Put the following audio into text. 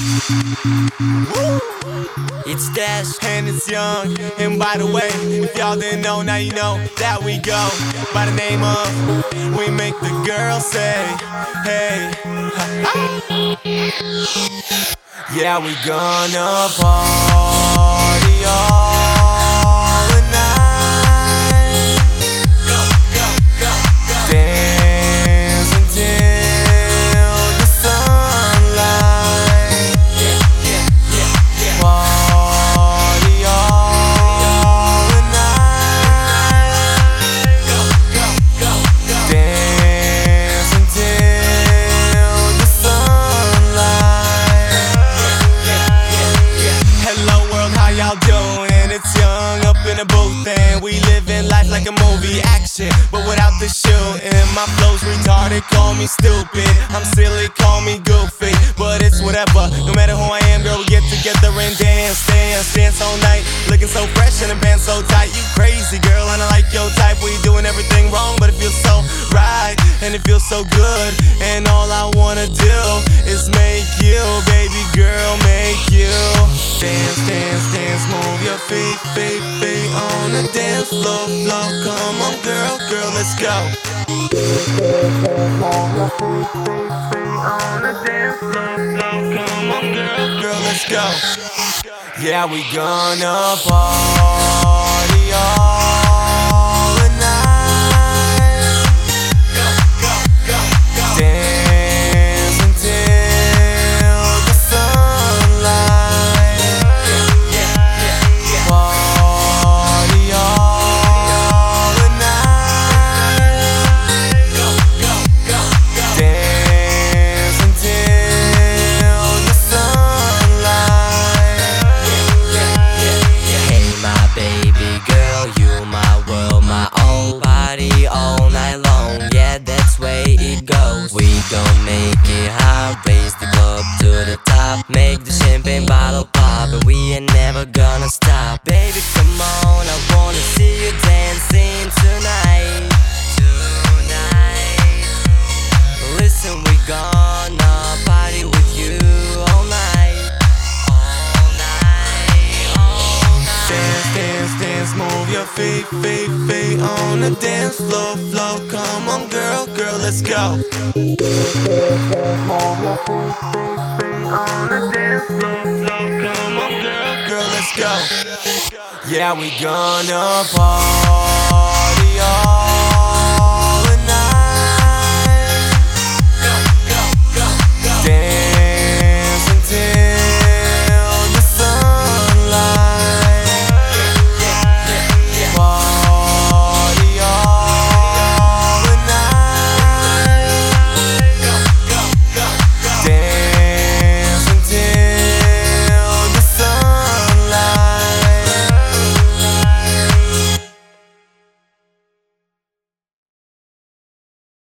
It's Dash and it's Young. And by the way, if y'all didn't know, now you know that we go by the name of We Make the Girls Say, hey. Yeah, we gonna party all night. Dance until the sunlight. Party all night. Dance until the sunlight. Hello world, how y'all doing? It's Young up in the booth and we living life like a movie action, but without the shooting. My flow's retarded, call me stupid. I'm silly, call me goofy, but it's whatever. No matter who I am, girl, we get together and dance all night. Looking so fresh and the pants so tight. You crazy girl, and I like your type. We doing everything wrong, but it feels so right, and it feels so good. And all I wanna do is make you, baby girl, make you dance, dance, dance. Move your feet, feet, feet on the dance floor, floor. Come on, girl, girl, let's go. Move your feet, feet, feet on the dance floor, floor. Come on, girl, girl, let's go. Yeah, we gonna party all night. Dance until the sunlight. Party all night. Dance until the sunlight. Hey my baby girl, you my world, my own. Party all night long, yeah that's way it goes. We gon' make it hot, raise the club to the top. Make the champagne bottle pop, and we ain't never gonna stop. Baby come on, I wanna see you dancing tonight. Listen, we gonna party with you all night. Dance, dance, dance, move your feet, feet, feet on the dance floor, floor. Come on, girl, girl, let's go. Move your feet, feet, feet on the dance floor, floor. Come on, girl, girl, let's go. Yeah, we gonna party